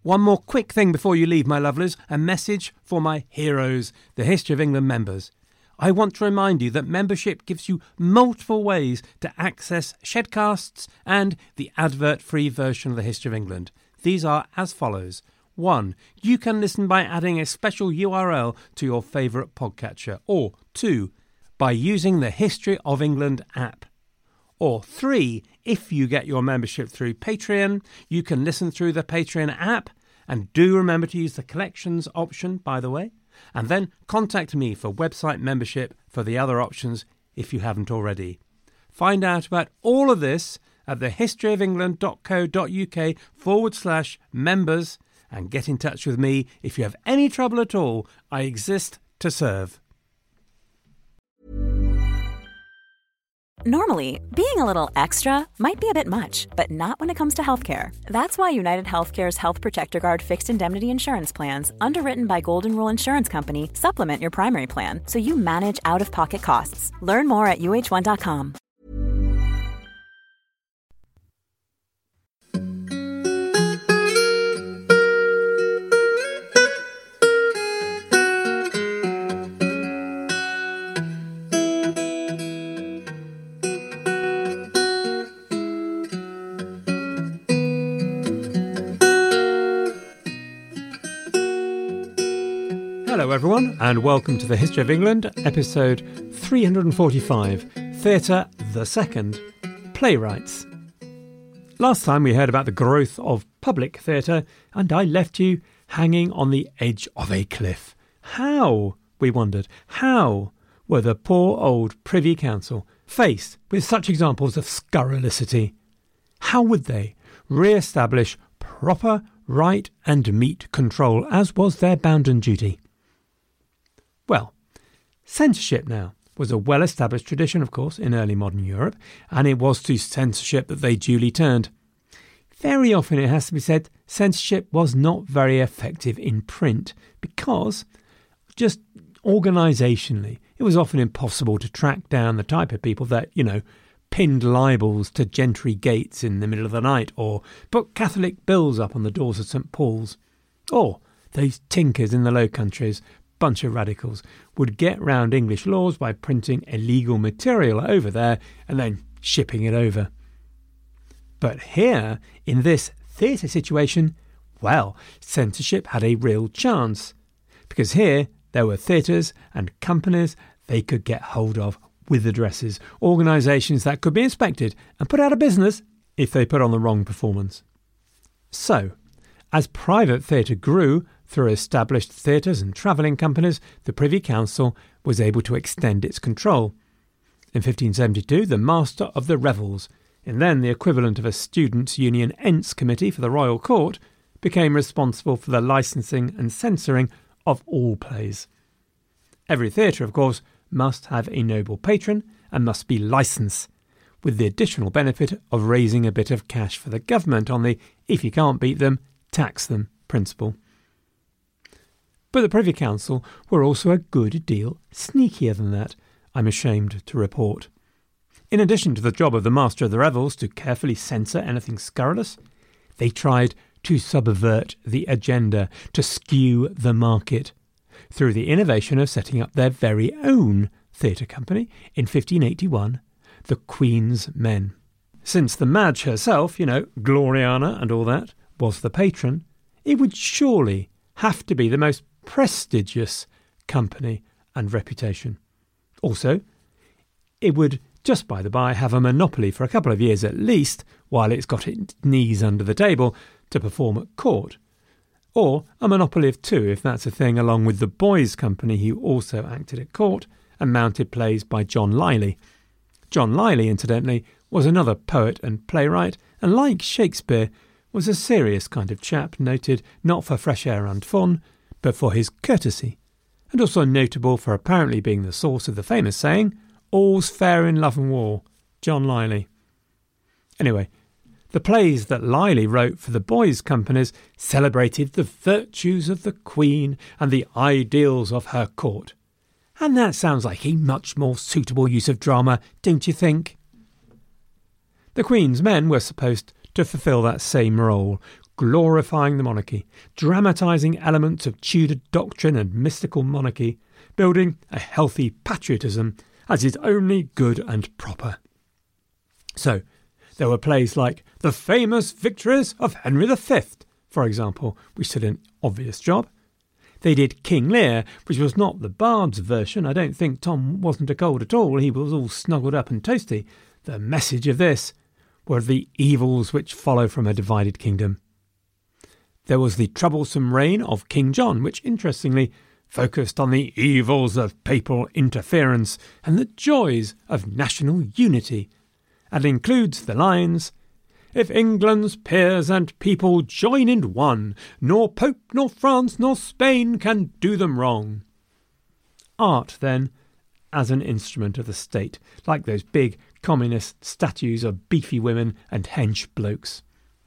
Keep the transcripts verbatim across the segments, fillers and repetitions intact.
One more quick thing before you leave, my lovelies, a message for my heroes, the History of England members. I want to remind you that membership gives you multiple ways to access Shedcasts and the advert-free version of the History of England. These are as follows. One, you can listen by adding a special U R L to your favourite podcatcher. Or two, by using the History of England app. Or three, if you get your membership through Patreon, you can listen through the Patreon app. And do remember to use the collections option, by the way. And then contact me for website membership for the other options if you haven't already. Find out about all of this at thehistoryofengland.co.uk forward slash members and get in touch with me if you have any trouble at all. I exist to serve. Normally, being a little extra might be a bit much, but not when it comes to healthcare. That's why United Healthcare's Health Protector Guard fixed indemnity insurance plans, underwritten by Golden Rule Insurance Company, supplement your primary plan so you manage out-of-pocket costs. Learn more at U H one dot com. Hello everyone, and welcome to the History of England, episode three hundred forty-five, Theatre the Second, Playwrights. Last time we heard about the growth of public theatre, and I left you hanging on the edge of a cliff. How, we wondered, how were the poor old Privy Council faced with such examples of scurrilicity? How would they re-establish proper right and meat control, as was their bounden duty? Well, censorship now was a well-established tradition, of course, in early modern Europe, and it was to censorship that they duly turned. Very often, it has to be said, censorship was not very effective in print because, just organisationally, it was often impossible to track down the type of people that, you know, pinned libels to gentry gates in the middle of the night, or put Catholic bills up on the doors of St Paul's, or those tinkers in the Low Countries, bunch of radicals, would get round English laws by printing illegal material over there and then shipping it over. But here, in this theatre situation, well, censorship had a real chance, because here there were theatres and companies they could get hold of with addresses, organisations that could be inspected and put out of business if they put on the wrong performance. So, as private theatre grew through established theatres and travelling companies, the Privy Council was able to extend its control. In fifteen seventy-two, the Master of the Revels, and then the equivalent of a Students' Union Ents Committee for the Royal Court, became responsible for the licensing and censoring of all plays. Every theatre, of course, must have a noble patron and must be licensed, with the additional benefit of raising a bit of cash for the government on the if you can't beat them, tax them principle. But the Privy Council were also a good deal sneakier than that, I'm ashamed to report. In addition to the job of the Master of the Revels to carefully censor anything scurrilous, they tried to subvert the agenda, to skew the market, through the innovation of setting up their very own theatre company in fifteen eighty-one, the Queen's Men. Since the Madge herself, you know, Gloriana and all that, was the patron, it would surely have to be the most prestigious company and reputation. Also, it would, just by the by, have a monopoly for a couple of years at least, while it's got its knees under the table, to perform at court. Or a monopoly of two, if that's a thing, along with the Boys Company, who also acted at court and mounted plays by John Lyly. John Lyly, incidentally, was another poet and playwright, and like Shakespeare, was a serious kind of chap, noted not for fresh air and fun, but for his courtesy, and also notable for apparently being the source of the famous saying, "All's fair in love and war," John Lyly. Anyway, the plays that Lyly wrote for the boys' companies celebrated the virtues of the Queen and the ideals of her court. And that sounds like a much more suitable use of drama, don't you think? The Queen's Men were supposed to fulfil that same role, glorifying the monarchy, dramatising elements of Tudor doctrine and mystical monarchy, building a healthy patriotism as is only good and proper. So, there were plays like The Famous Victories of Henry the Fifth, for example, which did an obvious job. They did King Lear, which was not the Bard's version. I don't think Tom wasn't a cold at all. He was all snuggled up and toasty. The message of this were the evils which follow from a divided kingdom. There was the troublesome reign of King John, which interestingly focused on the evils of papal interference and the joys of national unity, and includes the lines, "If England's peers and people join in one, nor Pope, nor France, nor Spain can do them wrong." Art, then, as an instrument of the state, like those big communist statues of beefy women and hench blokes.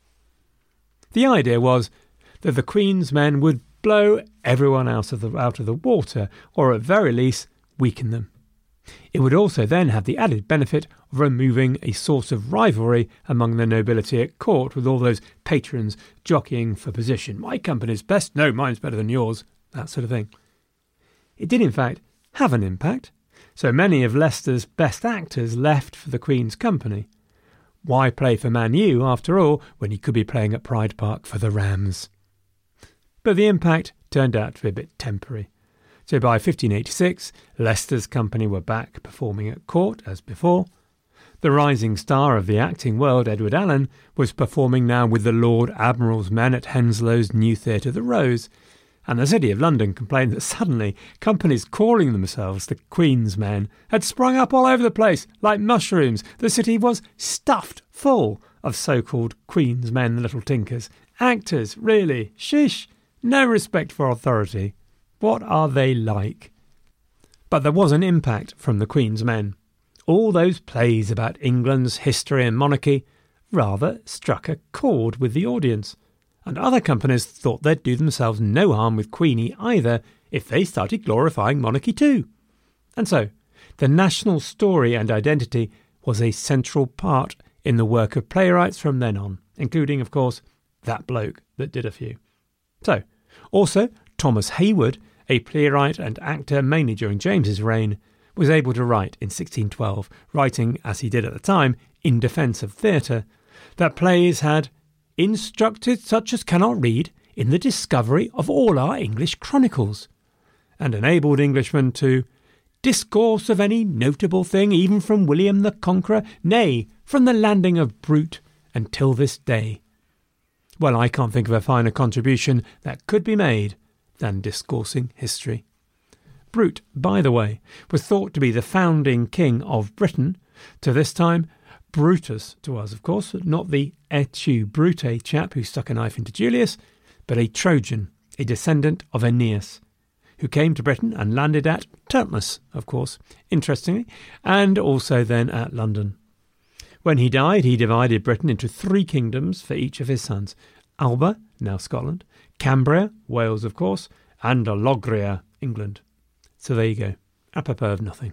The idea was that the Queen's men would blow everyone out of the out of the water, or at very least weaken them. It would also then have the added benefit of removing a source of rivalry among the nobility at court, with all those patrons jockeying for position. My company's best, no, mine's better than yours, that sort of thing. It did in fact have an impact. So many of Leicester's best actors left for the Queen's company. Why play for Man U, after all, when he could be playing at Pride Park for the Rams? But the impact turned out to be a bit temporary. So by fifteen eighty-six, Leicester's company were back performing at court as before. The rising star of the acting world, Edward Allen, was performing now with the Lord Admiral's men at Henslow's new theatre, The Rose, and the City of London complained that suddenly companies calling themselves the Queen's Men had sprung up all over the place like mushrooms. The city was stuffed full of so-called Queen's Men, little tinkers. Actors, really, shish, no respect for authority. What are they like? But there was an impact from the Queen's Men. All those plays about England's history and monarchy rather struck a chord with the audience, and other companies thought they'd do themselves no harm with Queenie either if they started glorifying monarchy too. And so, the national story and identity was a central part in the work of playwrights from then on, including, of course, that bloke that did a few. So, also, Thomas Hayward, a playwright and actor mainly during James's reign, was able to write in sixteen twelve, writing, as he did at the time, in defence of theatre, that plays had instructed such as cannot read in the discovery of all our English chronicles, and enabled Englishmen to discourse of any notable thing, even from William the Conqueror, nay, from the landing of Brute until this day. Well, I can't think of a finer contribution that could be made than discoursing history. Brute, by the way, was thought to be the founding king of Britain. To this time, Brutus to us, of course, not the et tu Brute chap who stuck a knife into Julius, but a Trojan, a descendant of Aeneas, who came to Britain and landed at Terminus, of course, interestingly, and also then at London. When he died, he divided Britain into three kingdoms for each of his sons: Alba, now Scotland, Cambria, Wales, of course, and Logria, England. So there you go, apropos of nothing.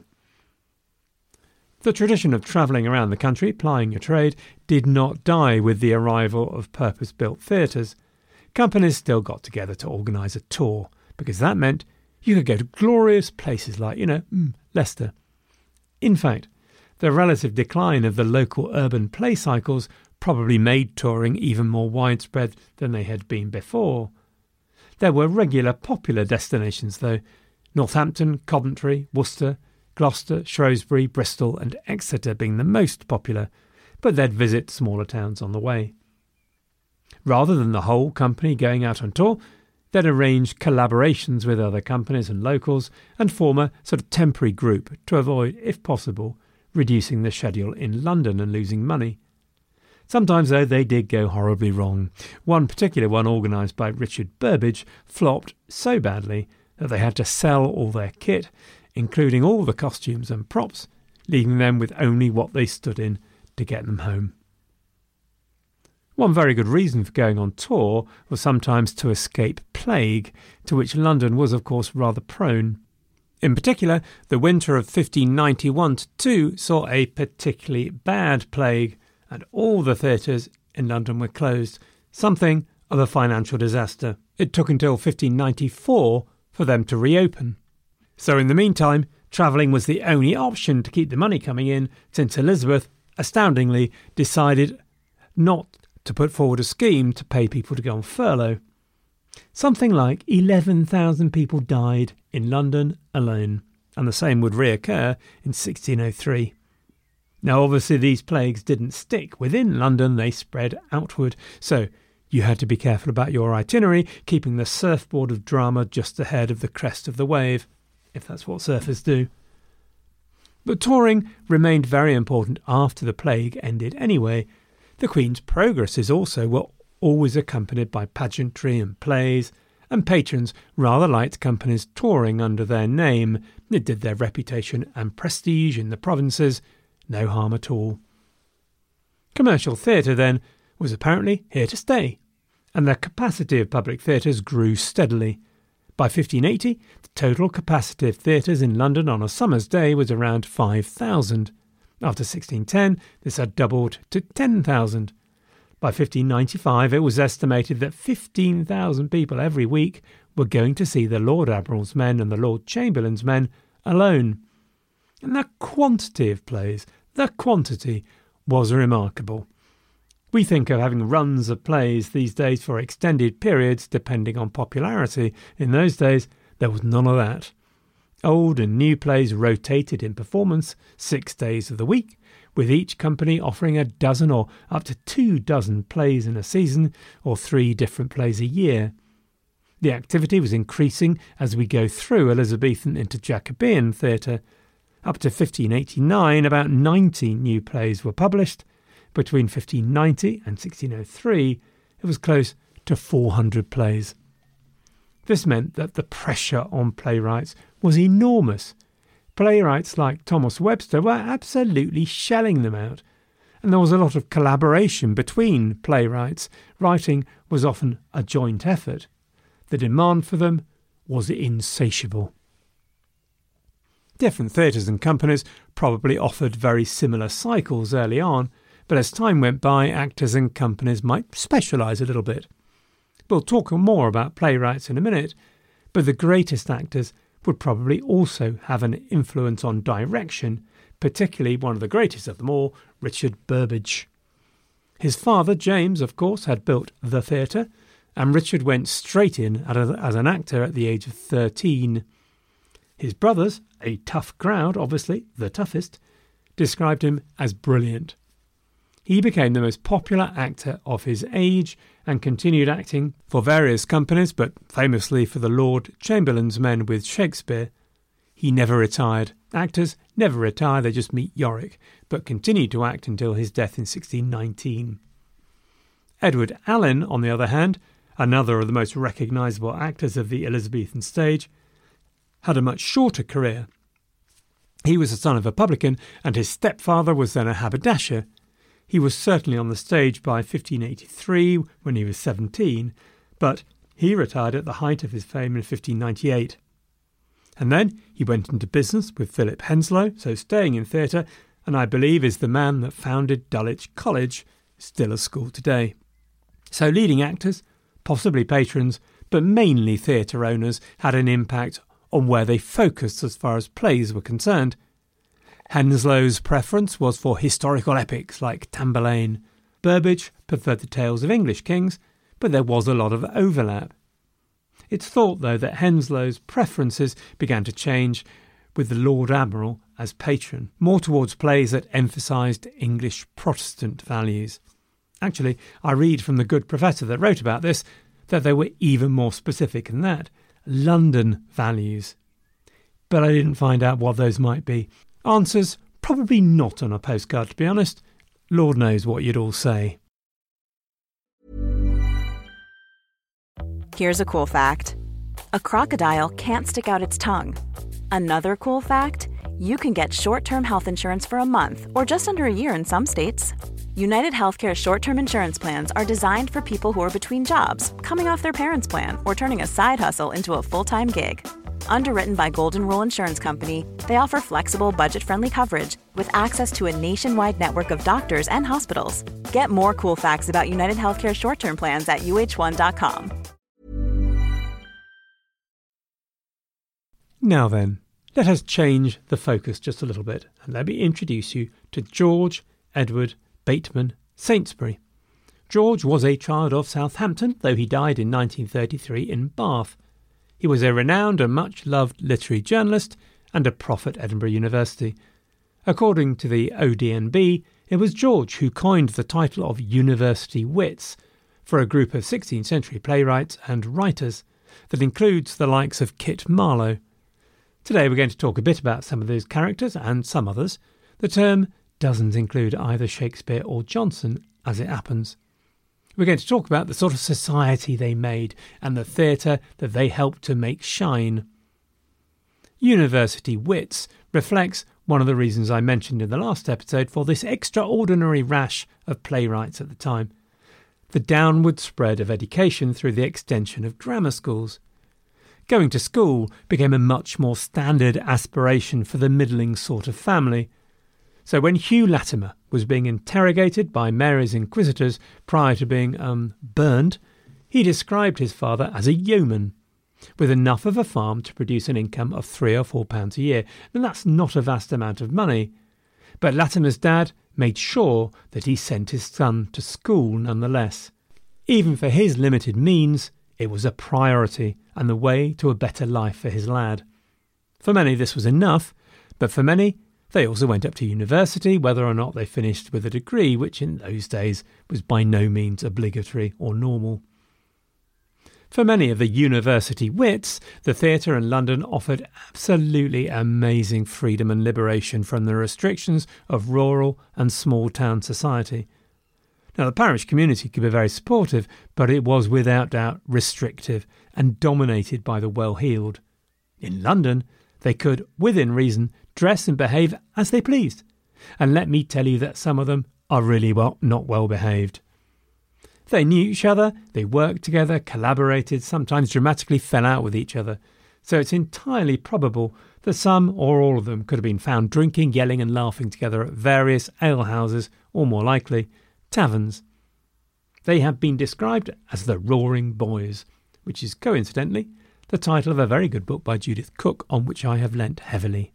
The tradition of travelling around the country, plying your trade, did not die with the arrival of purpose-built theatres. Companies still got together to organise a tour, because that meant you could go to glorious places like, you know, mm, Leicester. In fact, the relative decline of the local urban play cycles probably made touring even more widespread than they had been before. There were regular popular destinations, though: Northampton, Coventry, Worcester, Gloucester, Shrewsbury, Bristol and Exeter being the most popular, but they'd visit smaller towns on the way. Rather than the whole company going out on tour, they'd arrange collaborations with other companies and locals and form a sort of temporary group to avoid, if possible, reducing the schedule in London and losing money. Sometimes, though, they did go horribly wrong. One particular one, organised by Richard Burbage, flopped so badly that they had to sell all their kit, including all the costumes and props, leaving them with only what they stood in to get them home. One very good reason for going on tour was sometimes to escape plague, to which London was, of course, rather prone. In particular, the winter of fifteen ninety-one to two saw a particularly bad plague, and all the theatres in London were closed, something of a financial disaster. It took until fifteen ninety-four for them to reopen. So in the meantime, travelling was the only option to keep the money coming in, since Elizabeth, astoundingly, decided not to put forward a scheme to pay people to go on furlough. Something like eleven thousand people died in London alone, and the same would reoccur in sixteen oh three. Now obviously these plagues didn't stick within London, they spread outward, so you had to be careful about your itinerary, keeping the surfboard of drama just ahead of the crest of the wave, if that's what surfers do. But touring remained very important after the plague ended anyway. The Queen's progresses also were always accompanied by pageantry and plays, and patrons rather liked companies touring under their name. It did their reputation and prestige in the provinces no harm at all. Commercial theatre, then, was apparently here to stay, and the capacity of public theatres grew steadily. By fifteen eighty, the total capacity of theatres in London on a summer's day was around five thousand. After sixteen ten, this had doubled to ten thousand. By fifteen ninety-five, it was estimated that fifteen thousand people every week were going to see the Lord Admiral's men and the Lord Chamberlain's men alone. And the quantity of plays, the quantity, was remarkable. We think of having runs of plays these days for extended periods depending on popularity. In those days, there was none of that. Old and new plays rotated in performance six days of the week, with each company offering a dozen or up to two dozen plays in a season, or three different plays a year. The activity was increasing as we go through Elizabethan into Jacobean theatre. Up to fifteen eighty-nine, about nineteen new plays were published. Between fifteen ninety and sixteen oh three, it was close to four hundred plays. This meant that the pressure on playwrights was enormous. Playwrights like Thomas Webster were absolutely shelling them out, and there was a lot of collaboration between playwrights. Writing was often a joint effort. The demand for them was insatiable. Different theatres and companies probably offered very similar cycles early on, but as time went by, actors and companies might specialise a little bit. We'll talk more about playwrights in a minute, but the greatest actors would probably also have an influence on direction, particularly one of the greatest of them all, Richard Burbage. His father, James, of course, had built the theatre, and Richard went straight in as an actor at the age of thirteen. His brothers, a tough crowd, obviously the toughest, described him as brilliant. He became the most popular actor of his age and continued acting for various companies, but famously for the Lord Chamberlain's men with Shakespeare. He never retired. Actors never retire, they just meet Yorick, but continued to act until his death in sixteen nineteen. Edward Alleyn, on the other hand, another of the most recognisable actors of the Elizabethan stage, had a much shorter career. He was the son of a publican, and his stepfather was then a haberdasher. He was certainly on the stage by fifteen eighty-three, when he was seventeen, but he retired at the height of his fame in fifteen ninety-eight. And then he went into business with Philip Henslowe, so staying in theatre, and I believe is the man that founded Dulwich College, still a school today. So leading actors, possibly patrons, but mainly theatre owners, had an impact on where they focused as far as plays were concerned. Henslowe's preference was for historical epics like Tamburlaine. Burbage preferred the tales of English kings, but there was a lot of overlap. It's thought, though, that Henslowe's preferences began to change with the Lord Admiral as patron, more towards plays that emphasised English Protestant values. Actually, I read from the good professor that wrote about this that they were even more specific than that, London values. But I didn't find out what those might be. Answers probably not on a postcard, to be honest. Lord knows what you'd all say. Here's a cool fact. A crocodile can't stick out its tongue. Another cool fact, you can get short-term health insurance for a month or just under a year in some states. United Healthcare short-term insurance plans are designed for people who are between jobs, coming off their parents' plan, or turning a side hustle into a full-time gig. Underwritten by Golden Rule Insurance Company, they offer flexible, budget-friendly coverage with access to a nationwide network of doctors and hospitals. Get more cool facts about United Healthcare short-term plans at U H one dot com. Now then, let us change the focus just a little bit and let me introduce you to George Edward Bateman Saintsbury. George was a child of Southampton, though he died in nineteen thirty-three in Bath. He was a renowned and much-loved literary journalist and a prof at Edinburgh University. According to the O D N B, it was George who coined the title of University Wits for a group of sixteenth century playwrights and writers that includes the likes of Kit Marlowe. Today we're going to talk a bit about some of those characters and some others. The term doesn't include either Shakespeare or Jonson, as it happens. We're going to talk about the sort of society they made and the theatre that they helped to make shine. University Wits reflects one of the reasons I mentioned in the last episode for this extraordinary rash of playwrights at the time: the downward spread of education through the extension of grammar schools. Going to school became a much more standard aspiration for the middling sort of family. So when Hugh Latimer was being interrogated by Mary's inquisitors prior to being um, burned, he described his father as a yeoman, with enough of a farm to produce an income of three or four pounds a year. And that's not a vast amount of money. But Latimer's dad made sure that he sent his son to school nonetheless. Even for his limited means, it was a priority and the way to a better life for his lad. For many this was enough, but for many they also went up to university, whether or not they finished with a degree, which in those days was by no means obligatory or normal. For many of the university wits, the theatre in London offered absolutely amazing freedom and liberation from the restrictions of rural and small-town society. Now, the parish community could be very supportive, but it was without doubt restrictive and dominated by the well-heeled. In London, they could, within reason, dress and behave as they pleased. And let me tell you that some of them are really well, not well behaved. They knew each other, they worked together, collaborated, sometimes dramatically fell out with each other. So it's entirely probable that some or all of them could have been found drinking, yelling and laughing together at various alehouses, or more likely, taverns. They have been described as the Roaring Boys, which is coincidentally the title of a very good book by Judith Cook, on which I have lent heavily.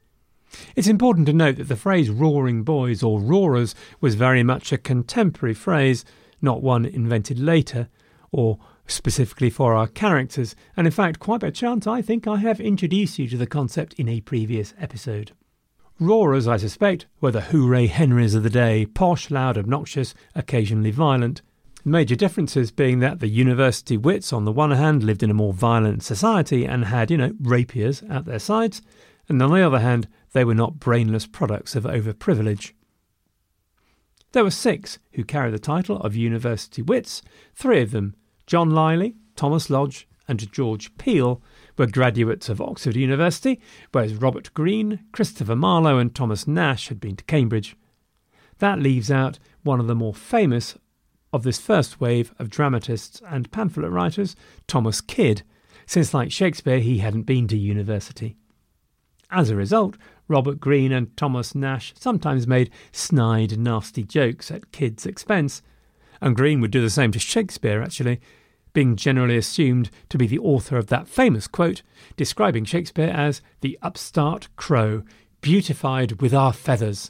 It's important to note that the phrase Roaring Boys or Roarers was very much a contemporary phrase, not one invented later, or specifically for our characters, and in fact, quite by chance, I think I have introduced you to the concept in a previous episode. Roarers, I suspect, were the hooray Henrys of the day, posh, loud, obnoxious, occasionally violent. Major differences being that the university wits, on the one hand, lived in a more violent society and had, you know, rapiers at their sides, and on the other hand, they were not brainless products of overprivilege. There were six who carried the title of university wits. Three of them, John Lyly, Thomas Lodge and George Peel, were graduates of Oxford University, whereas Robert Greene, Christopher Marlowe and Thomas Nash had been to Cambridge. That leaves out one of the more famous of this first wave of dramatists and pamphlet writers, Thomas Kyd, since like Shakespeare he hadn't been to university. As a result, Robert Greene and Thomas Nash sometimes made snide, nasty jokes at Kyd's expense, and Greene would do the same to Shakespeare actually, being generally assumed to be the author of that famous quote describing Shakespeare as the upstart crow, beautified with our feathers.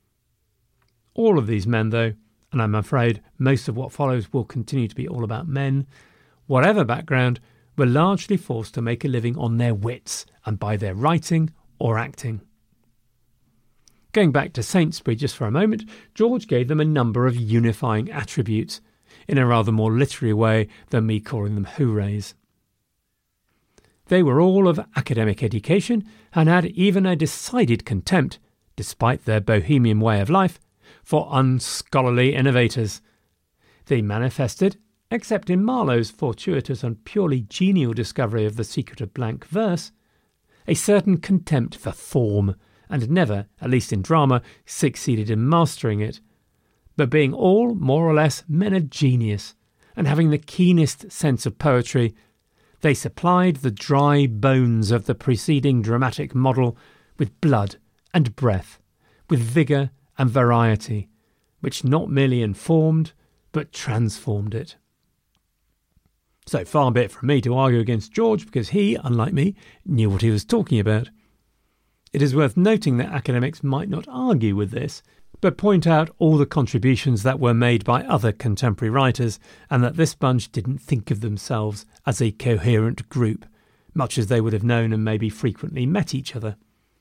All of these men, though, and I'm afraid most of what follows will continue to be all about men, whatever background, were largely forced to make a living on their wits and by their writing or acting. Going back to Saintsbury just for a moment, George gave them a number of unifying attributes, in a rather more literary way than me calling them hoorays. They were all of academic education and had even a decided contempt, despite their bohemian way of life, for unscholarly innovators. They manifested, except in Marlowe's fortuitous and purely genial discovery of the secret of blank verse, a certain contempt for form, and never, at least in drama, succeeded in mastering it, but being all more or less men of genius, and having the keenest sense of poetry, they supplied the dry bones of the preceding dramatic model with blood and breath, with vigour and variety, which not merely informed, but transformed it. So far be it from me to argue against George, because he, unlike me, knew what he was talking about. It is worth noting that academics might not argue with this, but point out all the contributions that were made by other contemporary writers, and that this bunch didn't think of themselves as a coherent group, much as they would have known and maybe frequently met each other.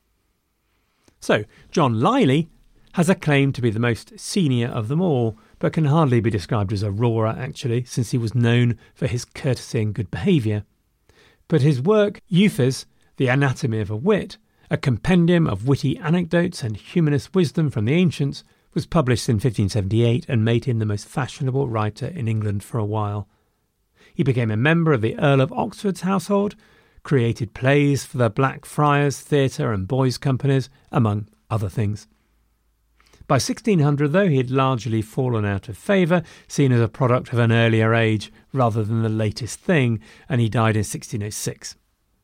So, John Lyly has a claim to be the most senior of them all, but can hardly be described as a roarer actually, since he was known for his courtesy and good behaviour. But his work, Euphues, The Anatomy of a Wit, a compendium of witty anecdotes and humanist wisdom from the ancients, was published in fifteen seventy-eight and made him the most fashionable writer in England for a while. He became a member of the Earl of Oxford's household, created plays for the Blackfriars Theatre and Boys' Companies, among other things. By sixteen hundred, though, he had largely fallen out of favour, seen as a product of an earlier age rather than the latest thing, and he died in sixteen oh six.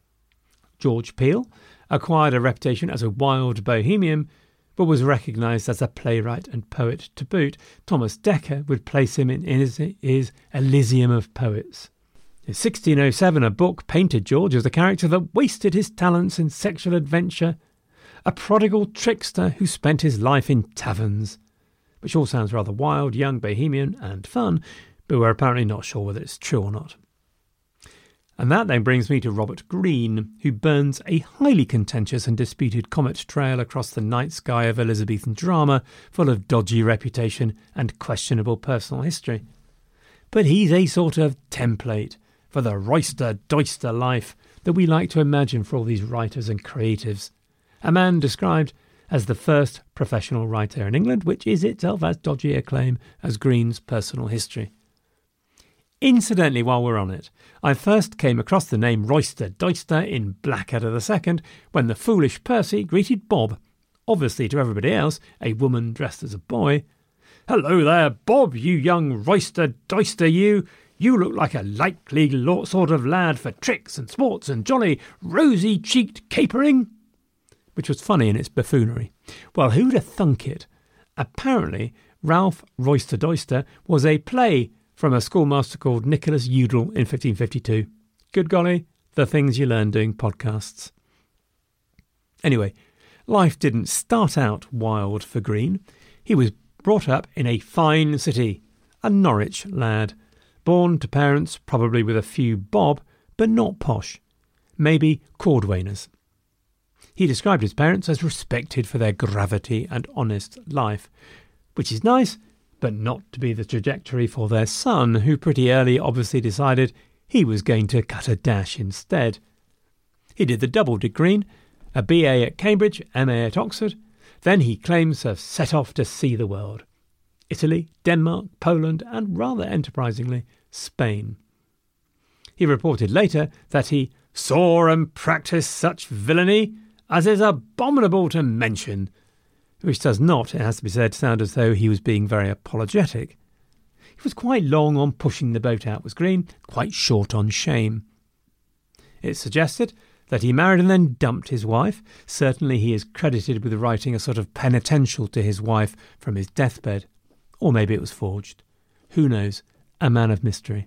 George Peele acquired a reputation as a wild bohemian, but was recognised as a playwright and poet to boot. Thomas Dekker would place him in his, his Elysium of Poets. In sixteen oh seven, a book painted George as a character that wasted his talents in sexual adventure, a prodigal trickster who spent his life in taverns, which all sounds rather wild, young, bohemian and fun, but we're apparently not sure whether it's true or not. And that then brings me to Robert Greene, who burns a highly contentious and disputed comet trail across the night sky of Elizabethan drama, full of dodgy reputation and questionable personal history. But he's a sort of template for the roister-doister life that we like to imagine for all these writers and creatives. A man described as the first professional writer in England, which is itself as dodgy a claim as Greene's personal history. Incidentally, while we're on it, I first came across the name Royster Doyster in Blackadder the Second when the foolish Percy greeted Bob, obviously to everybody else a woman dressed as a boy. "Hello there, Bob, you young Royster Doyster, you! You look like a likely sort of lad for tricks and sports and jolly, rosy-cheeked capering," which was funny in its buffoonery. Well, who'd have thunk it? Apparently, Ralph Royster Doyster was a play from a schoolmaster called Nicholas Udall in fifteen fifty-two. Good golly, the things you learn doing podcasts. Anyway, life didn't start out wild for Greene. He was brought up in a fine city, a Norwich lad, born to parents probably with a few bob, but not posh, maybe cordwainers. He described his parents as respected for their gravity and honest life, which is nice, but not to be the trajectory for their son, who pretty early obviously decided he was going to cut a dash instead. He did the double degree, a B A at Cambridge, M A at Oxford. Then he claims to have set off to see the world. Italy, Denmark, Poland, and rather enterprisingly, Spain. He reported later that he saw and practised such villainy as is abominable to mention, which does not, it has to be said, sound as though he was being very apologetic. He was quite long on pushing the boat out, was Greene, quite short on shame. It's suggested that he married and then dumped his wife. Certainly he is credited with writing a sort of penitential to his wife from his deathbed. Or maybe it was forged. Who knows? A man of mystery.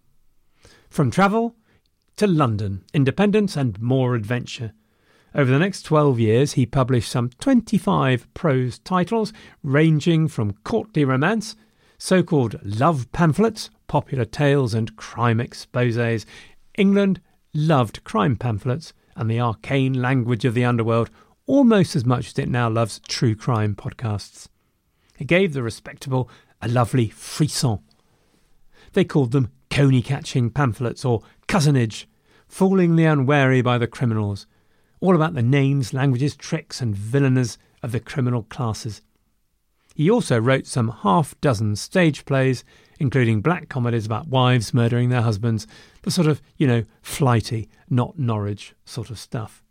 From travel to London, independence and more adventure. Over the next twelve years, he published some twenty-five prose titles, ranging from courtly romance, so-called love pamphlets, popular tales and crime exposés. England loved crime pamphlets and the arcane language of the underworld almost as much as it now loves true crime podcasts. It gave the respectable a lovely frisson. They called them coney-catching pamphlets or cousinage, fooling the unwary by the criminals. All about the names, languages, tricks and villainies of the criminal classes. He also wrote some half-dozen stage plays, including black comedies about wives murdering their husbands, the sort of, you know, flighty, not Norwich sort of stuff.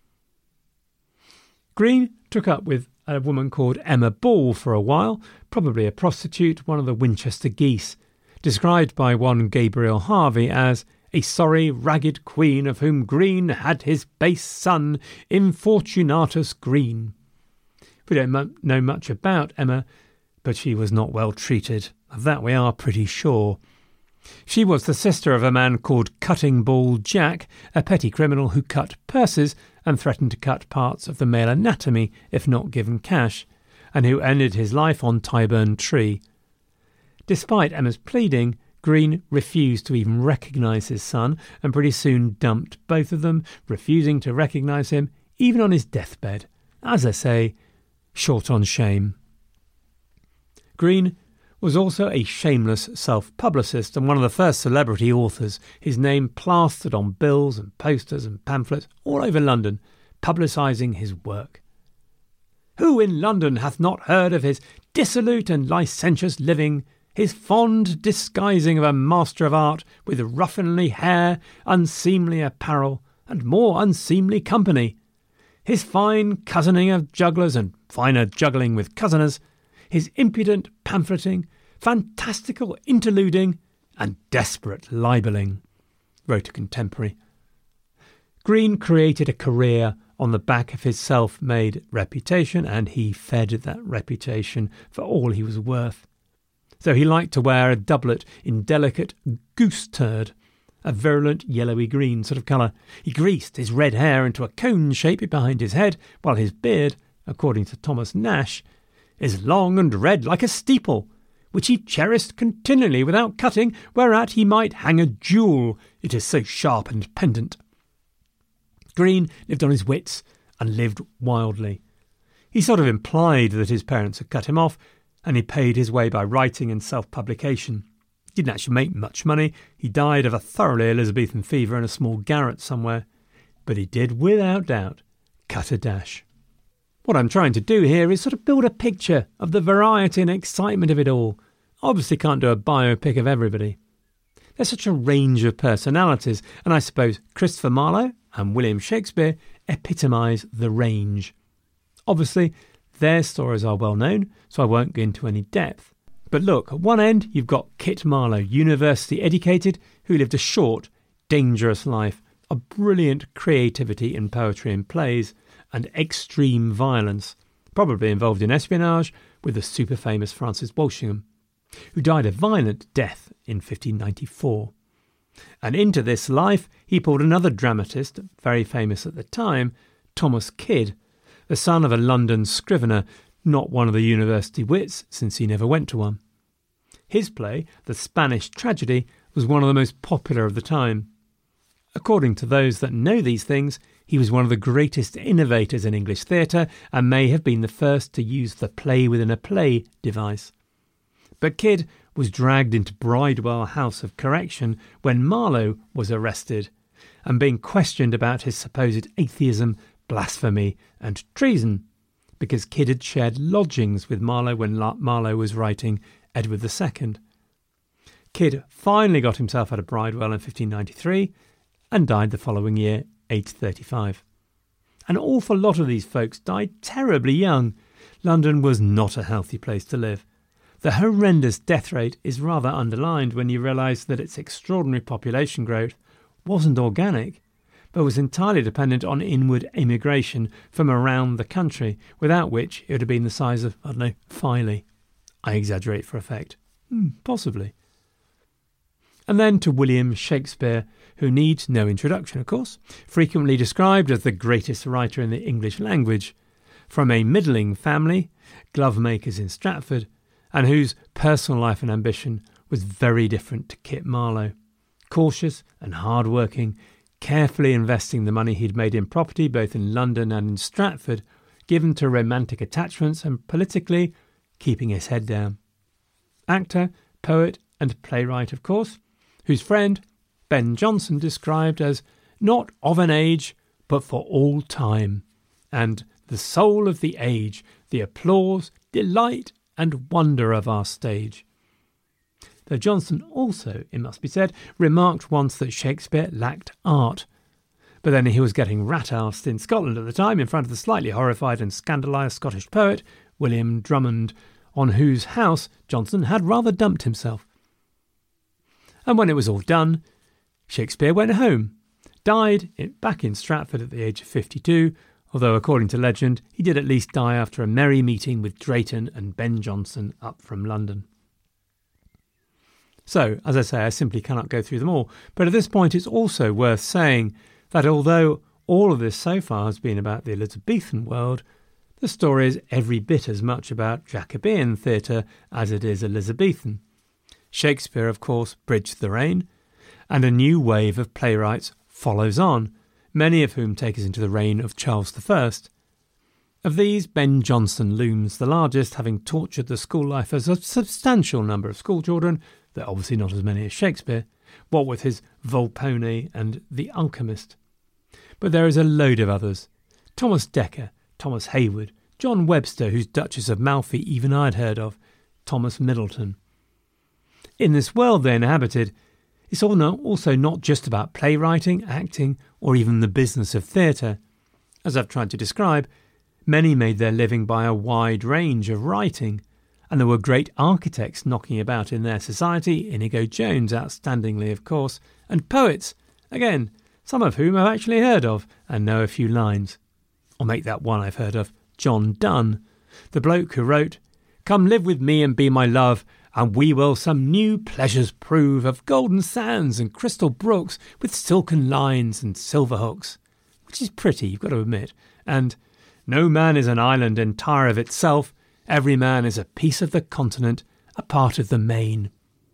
Greene took up with a woman called Emma Ball for a while, probably a prostitute, one of the Winchester geese, described by one Gabriel Harvey as a sorry, ragged queen of whom Greene had his base son, Infortunatus Greene. We don't mu- know much about Emma, but she was not well treated. Of that we are pretty sure. She was the sister of a man called Cutting Ball Jack, a petty criminal who cut purses and threatened to cut parts of the male anatomy if not given cash, and who ended his life on Tyburn Tree. Despite Emma's pleading, Green refused to even recognise his son and pretty soon dumped both of them, refusing to recognise him even on his deathbed. As I say, short on shame. Green was also a shameless self-publicist and one of the first celebrity authors, his name plastered on bills and posters and pamphlets all over London, publicising his work. Who in London hath not heard of his dissolute and licentious living, his fond disguising of a master of art with ruffianly hair, unseemly apparel, and more unseemly company, his fine cousining of jugglers and finer juggling with cousiners, his impudent pamphleting, fantastical interluding, and desperate libelling, wrote a contemporary. Green created a career on the back of his self-made reputation, and he fed that reputation for all he was worth. So he liked to wear a doublet in delicate goose turd, a virulent yellowy green sort of colour. He greased his red hair into a cone shape behind his head, while his beard, according to Thomas Nash, is long and red like a steeple, which he cherished continually without cutting, whereat he might hang a jewel, it is so sharp and pendant. Green lived on his wits and lived wildly. He sort of implied that his parents had cut him off, and he paid his way by writing and self-publication. He didn't actually make much money. He died of a thoroughly Elizabethan fever in a small garret somewhere. But he did, without doubt, cut a dash. What I'm trying to do here is sort of build a picture of the variety and excitement of it all. Obviously can't do a biopic of everybody. There's such a range of personalities, and I suppose Christopher Marlowe and William Shakespeare epitomise the range. Obviously, their stories are well known, so I won't go into any depth. But look, at one end you've got Kit Marlowe, university educated, who lived a short, dangerous life, a brilliant creativity in poetry and plays, and extreme violence, probably involved in espionage with the super-famous Francis Walsingham, who died a violent death in fifteen ninety-four. And into this life he pulled another dramatist, very famous at the time, Thomas Kyd, the son of a London scrivener, not one of the university wits, since he never went to one. His play, The Spanish Tragedy, was one of the most popular of the time. According to those that know these things, he was one of the greatest innovators in English theatre and may have been the first to use the play within a play device. But Kyd was dragged into Bridewell House of Correction when Marlowe was arrested and being questioned about his supposed atheism, blasphemy and treason, because Kyd had shared lodgings with Marlowe when Marlowe was writing Edward the Second. Kyd finally got himself out of Bridewell in fifteen ninety-three and died the following year, aged thirty-five. An awful lot of these folks died terribly young. London was not a healthy place to live. The horrendous death rate is rather underlined when you realise that its extraordinary population growth wasn't organic, but was entirely dependent on inward immigration from around the country, without which it would have been the size of, I don't know, Filey. I exaggerate for effect. Hmm, possibly. And then to William Shakespeare, who needs no introduction, of course, frequently described as the greatest writer in the English language, from a middling family, glove makers in Stratford, and whose personal life and ambition was very different to Kit Marlowe. Cautious and hard-working, carefully investing the money he'd made in property both in London and in Stratford, given to romantic attachments and politically keeping his head down. Actor, poet and playwright, of course, whose friend Ben Jonson described as not of an age, but for all time, and the soul of the age, the applause, delight and wonder of our stage. Though Jonson also, it must be said, remarked once that Shakespeare lacked art. But then he was getting rat-arsed in Scotland at the time in front of the slightly horrified and scandalised Scottish poet William Drummond, on whose house Jonson had rather dumped himself. And when it was all done, Shakespeare went home, died back in Stratford at the age of fifty-two, although according to legend he did at least die after a merry meeting with Drayton and Ben Jonson up from London. So, as I say, I simply cannot go through them all, but at this point it's also worth saying that although all of this so far has been about the Elizabethan world, the story is every bit as much about Jacobean theatre as it is Elizabethan. Shakespeare, of course, bridged the reign, and a new wave of playwrights follows on, many of whom take us into the reign of Charles the First. Of these, Ben Jonson looms the largest, having tortured the school life as a substantial number of schoolchildren, though obviously not as many as Shakespeare, what with his Volpone and The Alchemist. But there is a load of others. Thomas Dekker, Thomas Hayward, John Webster, whose Duchess of Malfi even I'd heard of, Thomas Middleton. In this world they inhabited, it's also not just about playwriting, acting, or even the business of theatre. As I've tried to describe, many made their living by a wide range of writing, and there were great architects knocking about in their society, Inigo Jones outstandingly of course, and poets, again, some of whom I've actually heard of and know a few lines. Or make that one I've heard of, John Donne, the bloke who wrote, "Come live with me and be my love, and we will some new pleasures prove of golden sands and crystal brooks with silken lines and silver hooks," which is pretty, you've got to admit, and "No man is an island entire of itself, every man is a piece of the continent, a part of the main."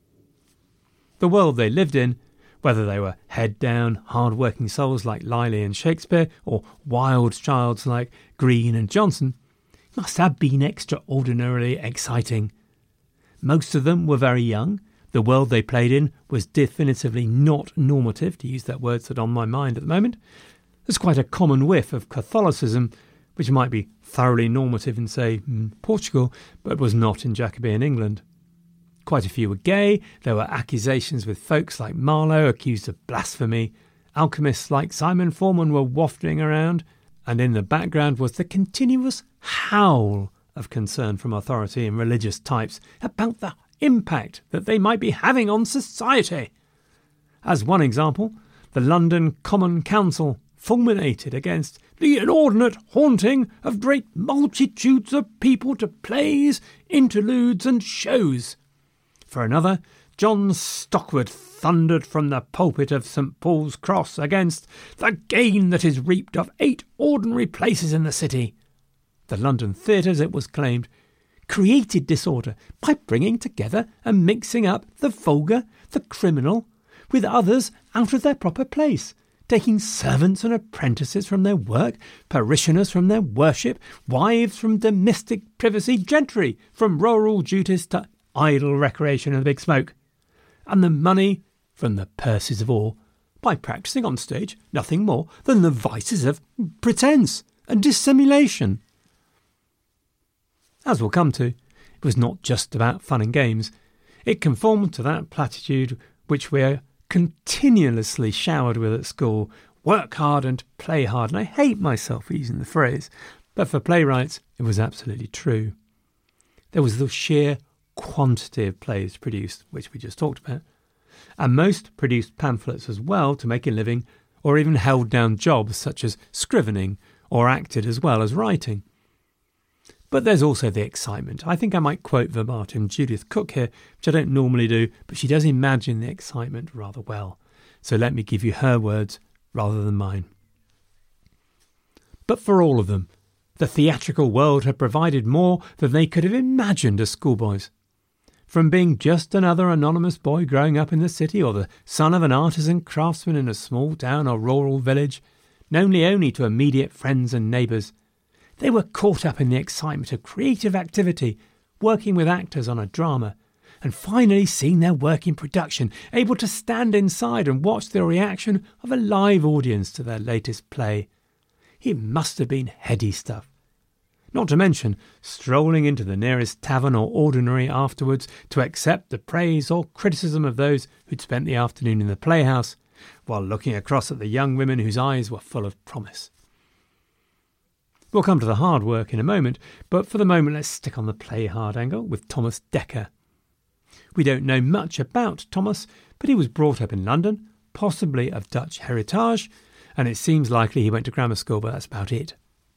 The world they lived in, whether they were head-down, hard-working souls like Lyly and Shakespeare, or wild childs like Greene and Johnson, must have been extraordinarily exciting. Most of them were very young. The world they played in was definitively not normative, to use that word that's on my mind at the moment. There's quite a common whiff of Catholicism, which might be thoroughly normative in, say, Portugal, but was not in Jacobean England. Quite a few were gay. There were accusations with folks like Marlowe accused of blasphemy. Alchemists like Simon Forman were wafting around, and in the background was the continuous howl of concern from authority and religious types about the impact that they might be having on society. As one example, the London Common Council fulminated against the inordinate haunting of great multitudes of people to plays, interludes and shows. For another, John Stockward thundered from the pulpit of St Paul's Cross against the gain that is reaped of eight ordinary places in the city. The London theatres, it was claimed, created disorder by bringing together and mixing up the vulgar, the criminal, with others out of their proper place, taking servants and apprentices from their work, parishioners from their worship, wives from domestic privacy, gentry from rural duties to idle recreation and the big smoke, and the money from the purses of all, by practising on stage nothing more than the vices of pretence and dissimulation. As we'll come to, it was not just about fun and games. It conformed to that platitude which we are continuously showered with at school: work hard and play hard. And I hate myself for using the phrase, but for playwrights it was absolutely true. There was the sheer quantity of plays produced, which we just talked about, and most produced pamphlets as well to make a living, or even held down jobs such as scrivening, or acted as well as writing. But there's also the excitement. I think I might quote verbatim Judith Cook here, which I don't normally do, but she does imagine the excitement rather well. So let me give you her words rather than mine. But for all of them, the theatrical world had provided more than they could have imagined as schoolboys. From being just another anonymous boy growing up in the city, or the son of an artisan craftsman in a small town or rural village, known only to immediate friends and neighbours, they were caught up in the excitement of creative activity, working with actors on a drama, and finally seeing their work in production, able to stand inside and watch the reaction of a live audience to their latest play. It must have been heady stuff. Not to mention strolling into the nearest tavern or ordinary afterwards to accept the praise or criticism of those who'd spent the afternoon in the playhouse, while looking across at the young women whose eyes were full of promise. We'll come to the hard work in a moment, but for the moment let's stick on the play hard angle with Thomas Dekker. We don't know much about Thomas, but he was brought up in London, possibly of Dutch heritage, and it seems likely he went to grammar school, but that's about it.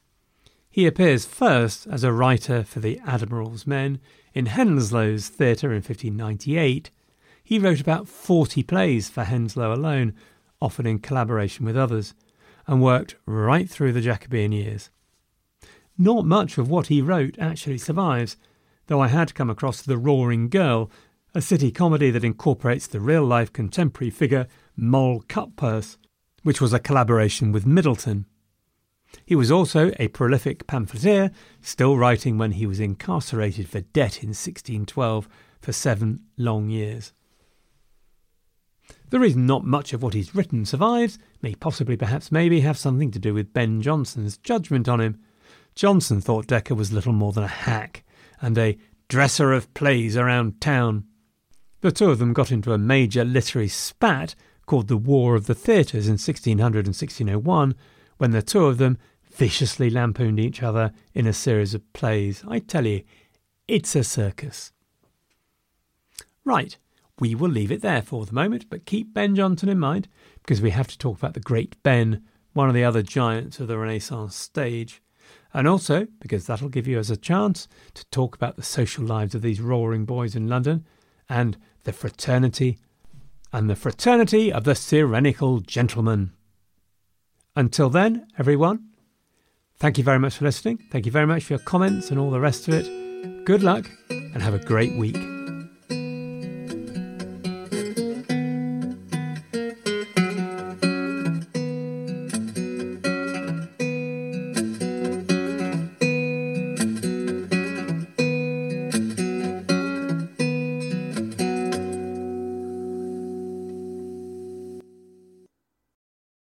He appears first as a writer for the Admiral's Men in Henslowe's theatre in fifteen ninety-eight. He wrote about forty plays for Henslowe alone, often in collaboration with others, and worked right through the Jacobean years. Not much of what he wrote actually survives, though I had come across The Roaring Girl, a city comedy that incorporates the real-life contemporary figure Moll Cutpurse, which was a collaboration with Middleton. He was also a prolific pamphleteer, still writing when he was incarcerated for debt in sixteen twelve for seven long years. The reason not much of what he's written survives may possibly, perhaps maybe, have something to do with Ben Jonson's judgment on him. Jonson thought Dekker was little more than a hack and a dresser of plays around town. The two of them got into a major literary spat called the War of the Theatres in sixteen hundred and sixteen oh one, when the two of them viciously lampooned each other in a series of plays. I tell you, it's a circus. Right, we will leave it there for the moment, but keep Ben Jonson in mind, because we have to talk about the great Ben, one of the other giants of the Renaissance stage, and also because that'll give you as a chance to talk about the social lives of these roaring boys in London, and the fraternity, and the fraternity of the Cyrenaical Gentlemen. Until then, everyone, thank you very much for listening. Thank you very much for your comments and all the rest of it. Good luck and have a great week.